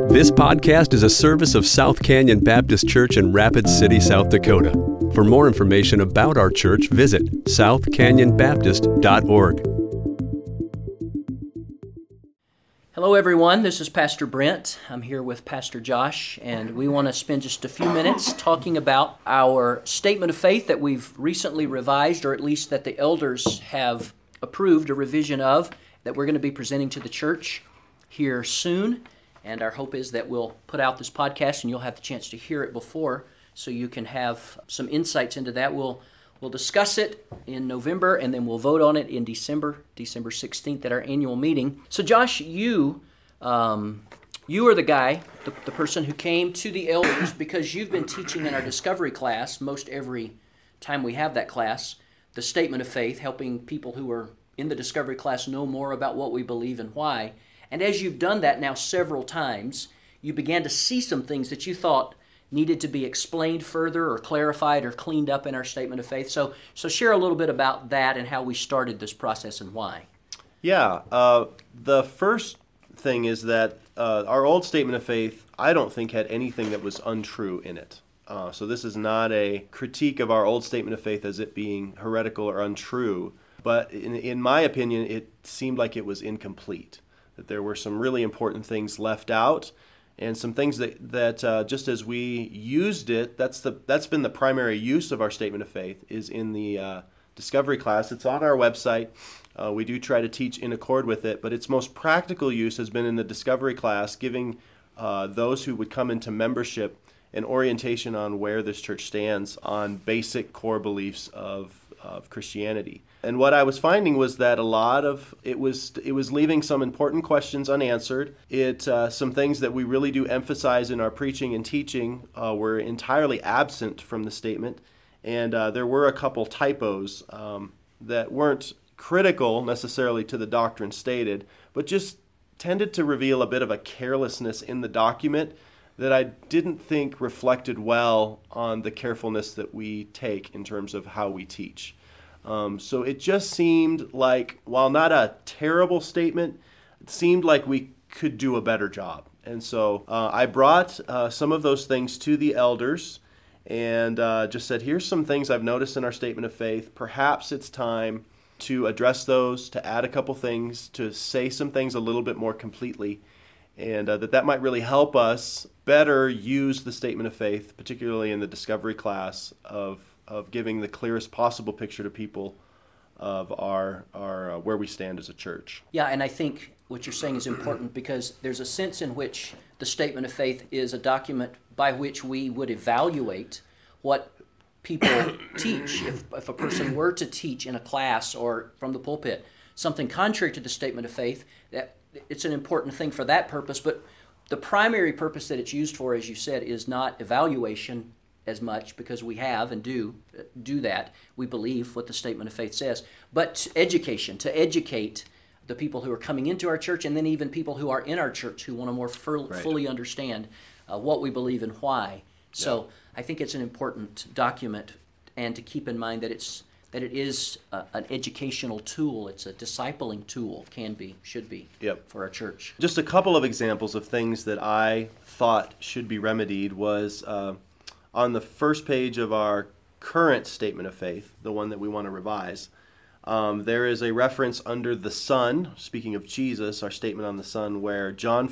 This podcast is a service of South Canyon Baptist Church in Rapid City, South Dakota. For more information about our church, visit southcanyonbaptist.org. Hello everyone, this is Pastor Brent. I'm here with Pastor Josh, and we want to spend just a few minutes talking about our statement of faith that we've recently revised, or at least that the elders have approved a revision of, that we're going to be presenting to the church here soon. And our hope is that we'll put out this podcast and you'll have the chance to hear it before, so you can have some insights into that. We'll discuss it in November, and then we'll vote on it in December 16th at our annual meeting. So Josh, you are the guy, the person who came to the elders because you've been teaching in our discovery class most every time we have that class, the statement of faith, helping people who are in the discovery class know more about what we believe and why. And as you've done that now several times, you began to see some things that you thought needed to be explained further or clarified or cleaned up in our statement of faith. So share a little bit about that and how we started this process and why. Yeah, the first thing is that our old statement of faith, I don't think had anything that was untrue in it. So this is not a critique of our old statement of faith as it being heretical or untrue, but in my opinion, it seemed like it was incomplete. That there were some really important things left out, and some things that just as we used it, that's been the primary use of our statement of faith, is in the discovery class. It's on our website. We do try to teach in accord with it, but its most practical use has been in the discovery class, giving those who would come into membership an orientation on where this church stands on basic core beliefs of Christianity. And what I was finding was that a lot of it was leaving some important questions unanswered. Some things that we really do emphasize in our preaching and teaching were entirely absent from the statement, and there were a couple typos that weren't critical necessarily to the doctrine stated, but just tended to reveal a bit of a carelessness in the document that I didn't think reflected well on the carefulness that we take in terms of how we teach. So it just seemed like, while not a terrible statement, it seemed like we could do a better job. And so I brought some of those things to the elders and just said, here's some things I've noticed in our statement of faith. Perhaps it's time to address those, to add a couple things, to say some things a little bit more completely, and that might really help us better use the statement of faith, particularly in the discovery class, of giving the clearest possible picture to people of our where we stand as a church. Yeah, and I think what you're saying is important because there's a sense in which the statement of faith is a document by which we would evaluate what people teach. If a person were to teach in a class or from the pulpit something contrary to the statement of faith, that it's an important thing for that purpose, but the primary purpose that it's used for, as you said, is not evaluation as much, because we have and do that. We believe what the statement of faith says, but education, to educate the people who are coming into our church, and then even people who are in our church who want to more fully understand what we believe and why. So I think it's an important document, and to keep in mind that it is an educational tool. It's a discipling tool, should be for our church. Just a couple of examples of things that I thought should be remedied was on the first page of our current statement of faith, the one that we want to revise. There is a reference under the Son, speaking of Jesus, our statement on the Son, where John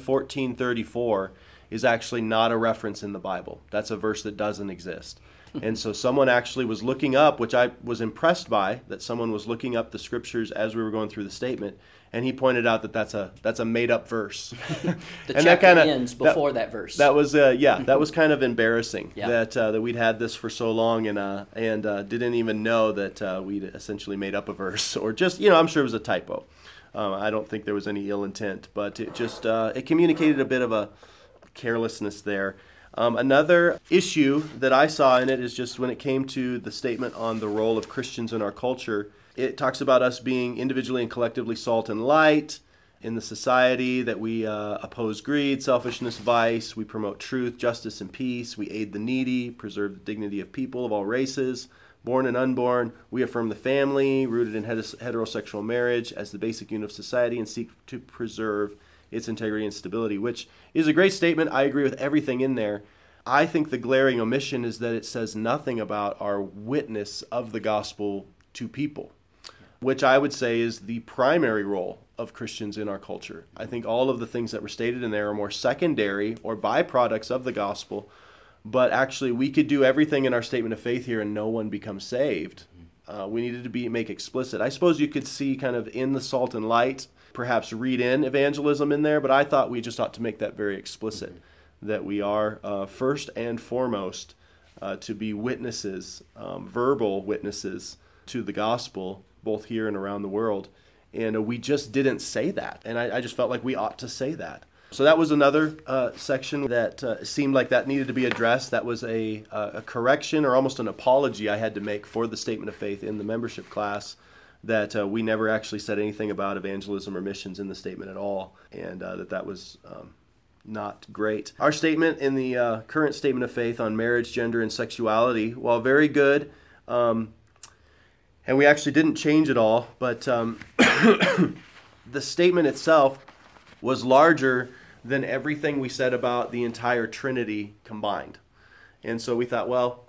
14:34 is actually not a reference in the Bible. That's a verse that doesn't exist. And so someone actually was looking up, which I was impressed by, that someone was looking up the scriptures as we were going through the statement, and he pointed out that that's a made-up verse. The chapter ends before that verse. That was that was kind of embarrassing that we'd had this for so long and didn't even know that we'd essentially made up a verse, or just I'm sure it was a typo. I don't think there was any ill intent, but it just it communicated a bit of a carelessness there. Another issue that I saw in it is just when it came to the statement on the role of Christians in our culture. It talks about us being individually and collectively salt and light in the society, that we oppose greed, selfishness, vice. We promote truth, justice, and peace. We aid the needy, preserve the dignity of people of all races, born and unborn. We affirm the family, rooted in heterosexual marriage as the basic unit of society, and seek to preserve its integrity and stability, which is a great statement. I agree with everything in there. I think the glaring omission is that it says nothing about our witness of the gospel to people, which I would say is the primary role of Christians in our culture. I think all of the things that were stated in there are more secondary or byproducts of the gospel, but actually we could do everything in our statement of faith here and no one becomes saved. We needed to make explicit. I suppose you could see kind of in the salt and light, perhaps read in evangelism in there, but I thought we just ought to make that very explicit, that we are first and foremost to be witnesses, verbal witnesses to the gospel, both here and around the world. And we just didn't say that. And I just felt like we ought to say that. So that was another section that seemed like that needed to be addressed. That was a correction or almost an apology I had to make for the statement of faith in the membership class, that we never actually said anything about evangelism or missions in the statement at all, and that was not great. Our statement in the current statement of faith on marriage, gender, and sexuality, while very good, and we actually didn't change it all, but the statement itself was larger than everything we said about the entire Trinity combined. And so we thought, well,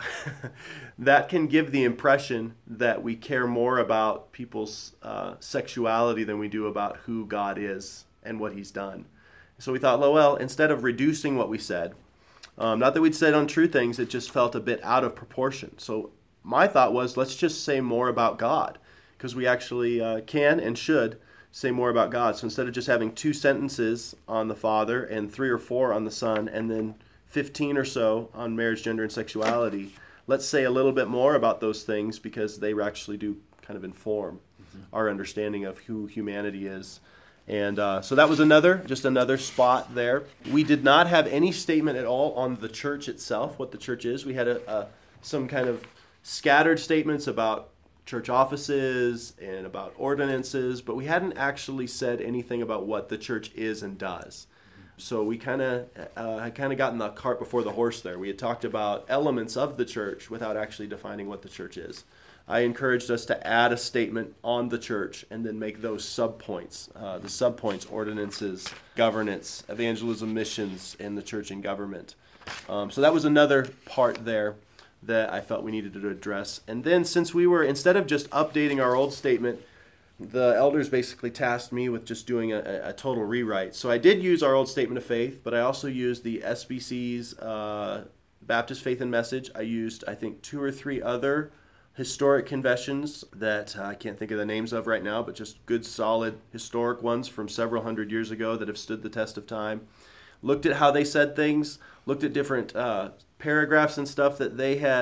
that can give the impression that we care more about people's sexuality than we do about who God is and what he's done. So we thought, well, instead of reducing what we said, not that we'd said untrue things, it just felt a bit out of proportion. So my thought was, let's just say more about God, because we actually can and should say more about God. So instead of just having 2 sentences on the Father and 3 or 4 on the Son, and then 15 or so on marriage, gender, and sexuality, let's say a little bit more about those things, because they actually do kind of inform our understanding of who humanity is. And so that was another spot there. We did not have any statement at all on the church itself, what the church is. We had some kind of scattered statements about church offices and about ordinances, but we hadn't actually said anything about what the church is and does. So we had gotten the cart before the horse there. We had talked about elements of the church without actually defining what the church is. I encouraged us to add a statement on the church and then make those subpoints. The subpoints: ordinances, governance, evangelism, missions, and the church and government. So that was another part there that I felt we needed to address. And then, since we were, instead of just updating our old statement, the elders basically tasked me with just doing a total rewrite. So I did use our old statement of faith, but I also used the SBC's Baptist Faith and Message. I used, I think, 2 or 3 other historic confessions that I can't think of the names of right now, but just good, solid, historic ones from several hundred years ago that have stood the test of time. Looked at how they said things, looked at different paragraphs and stuff that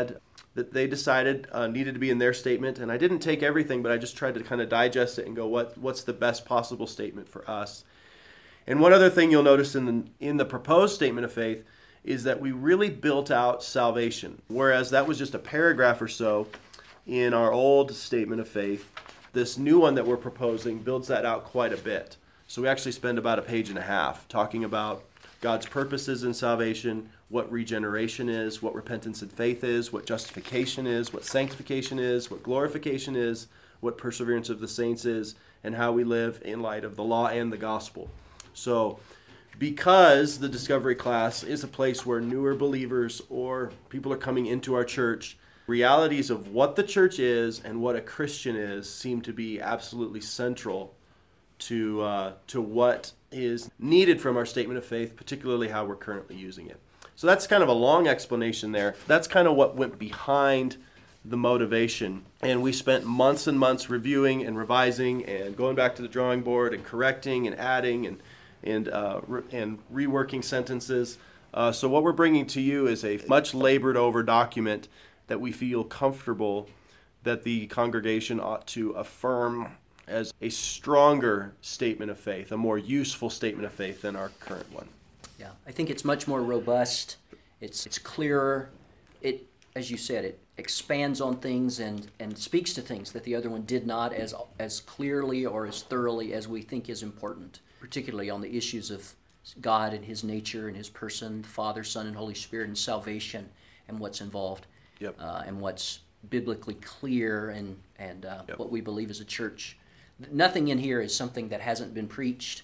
they decided needed to be in their statement. And I didn't take everything, but I just tried to kind of digest it and go, what's the best possible statement for us? And one other thing you'll notice in the proposed statement of faith is that we really built out salvation, whereas that was just a paragraph or so in our old statement of faith. This new one that we're proposing builds that out quite a bit. So we actually spend about a page and a half talking about God's purposes in salvation, what regeneration is, what repentance and faith is, what justification is, what sanctification is, what glorification is, what perseverance of the saints is, and how we live in light of the law and the gospel. So because the Discovery class is a place where newer believers or people are coming into our church, realities of what the church is and what a Christian is seem to be absolutely central to what is needed from our statement of faith, particularly how we're currently using it. So that's kind of a long explanation there. That's kind of what went behind the motivation. And we spent months and months reviewing and revising and going back to the drawing board and correcting and adding and reworking sentences. So what we're bringing to you is a much labored over document that we feel comfortable that the congregation ought to affirm as a stronger statement of faith, a more useful statement of faith than our current one. Yeah, I think it's much more robust. It's clearer. It, as you said, it expands on things and speaks to things that the other one did not as clearly or as thoroughly as we think is important, particularly on the issues of God and his nature and his person, the Father, Son, and Holy Spirit, and salvation and what's involved. Yep. And what's biblically clear and Yep. what we believe as a church. Nothing in here is something that hasn't been preached,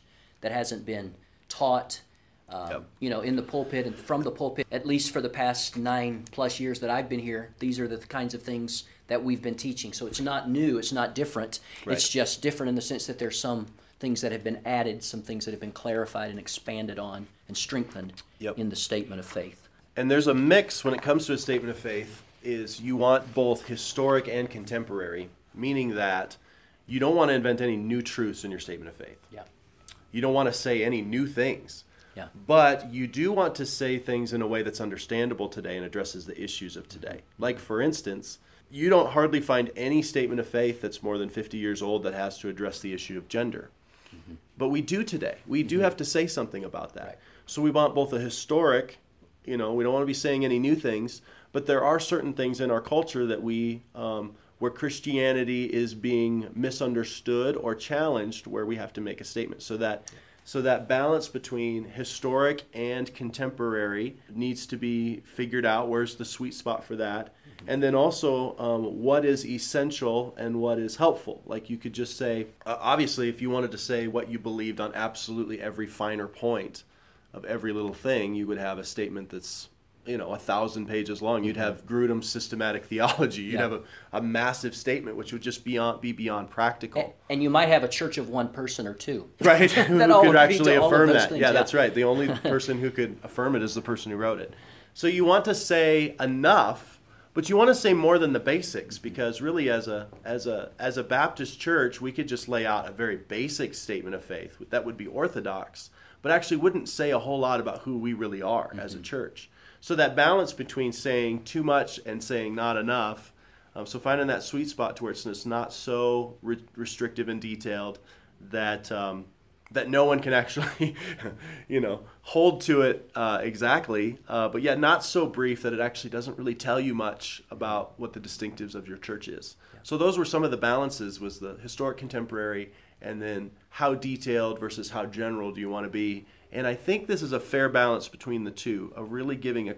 that hasn't been taught, in the pulpit and from the pulpit. At least for the past 9+ years that I've been here, these are the kinds of things that we've been teaching. So it's not new, it's not different. Right. It's just different in the sense that there's some things that have been added, some things that have been clarified and expanded on and strengthened in the statement of faith. And there's a mix when it comes to a statement of faith, is you want both historic and contemporary, meaning that you don't want to invent any new truths in your statement of faith. Yeah. You don't want to say any new things. Yeah. But you do want to say things in a way that's understandable today and addresses the issues of today. Like, for instance, you don't hardly find any statement of faith that's more than 50 years old that has to address the issue of gender. Mm-hmm. But we do today. We do have to say something about that. Right. So we want both a historic, we don't want to be saying any new things, but there are certain things in our culture that where Christianity is being misunderstood or challenged, where we have to make a statement. So that balance between historic and contemporary needs to be figured out. Where's the sweet spot for that? Mm-hmm. And then also what is essential and what is helpful. Like, you could just say, obviously, if you wanted to say what you believed on absolutely every finer point of every little thing, you would have a statement that's 1,000 pages long. You'd have Grudem's systematic theology. You'd have a massive statement, which would just be beyond practical. And you might have a church of one person or two. Right, who could actually affirm that. Things, That's right. The only person who could affirm it is the person who wrote it. So you want to say enough, but you want to say more than the basics, because really as a Baptist church, we could just lay out a very basic statement of faith that would be orthodox, but actually wouldn't say a whole lot about who we really are as a church. So that balance between saying too much and saying not enough, so finding that sweet spot to where it's not so restrictive and detailed that no one can actually, hold to it exactly, but yet not so brief that it actually doesn't really tell you much about what the distinctives of your church is. Yeah. So those were some of the balances, was the historic, contemporary, and then how detailed versus how general do you want to be. And I think this is a fair balance between the two, of really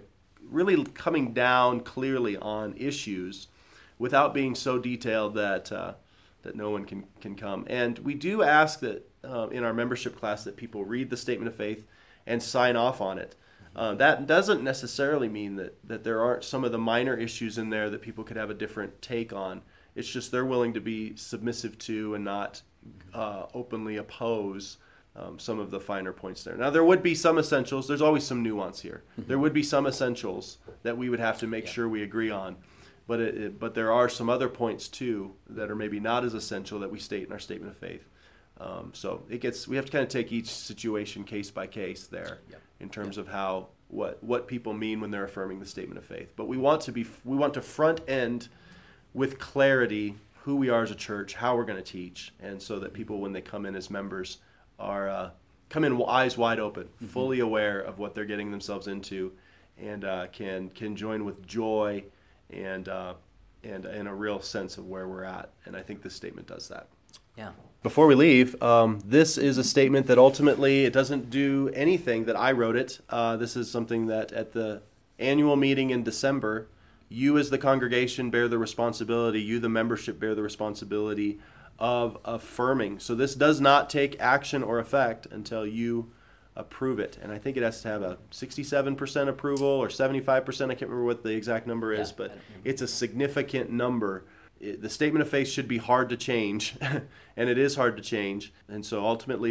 coming down clearly on issues without being so detailed that no one can come. And we do ask that in our membership class that people read the statement of faith and sign off on it. That doesn't necessarily mean that there aren't some of the minor issues in there that people could have a different take on. It's just they're willing to be submissive to and not openly oppose some of the finer points there. Now, there would be some essentials. There's always some nuance here. Mm-hmm. There would be some essentials that we would have to make sure we agree on. But there are some other points, too, that are maybe not as essential that we state in our statement of faith. So we have to kind of take each situation case by case there in terms of what people mean when they're affirming the statement of faith. But we want to front end with clarity who we are as a church, how we're going to teach, and so that people, when they come in as members, come in eyes wide open, fully aware of what they're getting themselves into, and can join with joy and in a real sense of where we're at. And I think this statement does that. Yeah. Before we leave, this is a statement that ultimately it doesn't do anything that I wrote it. This is something that at the annual meeting in December, you as the congregation bear the responsibility, you the membership bear the responsibility of affirming. So this does not take action or effect until you approve it. And I think it has to have a 67% approval or 75%. I can't remember what the exact number is, but it's a significant number. The statement of faith should be hard to change, and it is hard to change. And so ultimately,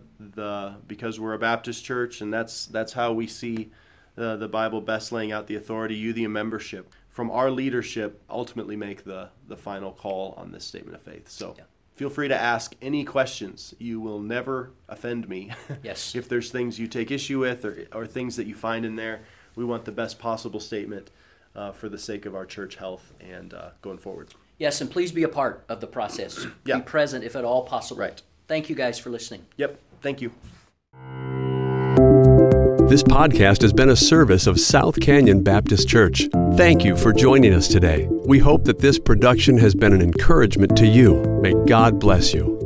because we're a Baptist church, and that's how we see the Bible best laying out the authority, you, the membership, from our leadership, ultimately make the final call on this statement of faith. So feel free to ask any questions. You will never offend me. Yes. If there's things you take issue with or things that you find in there, we want the best possible statement for the sake of our church health and going forward. Yes, and please be a part of the process. Be present if at all possible. Right. Thank you guys for listening. Yep. Thank you. This podcast has been a service of South Canyon Baptist Church. Thank you for joining us today. We hope that this production has been an encouragement to you. May God bless you.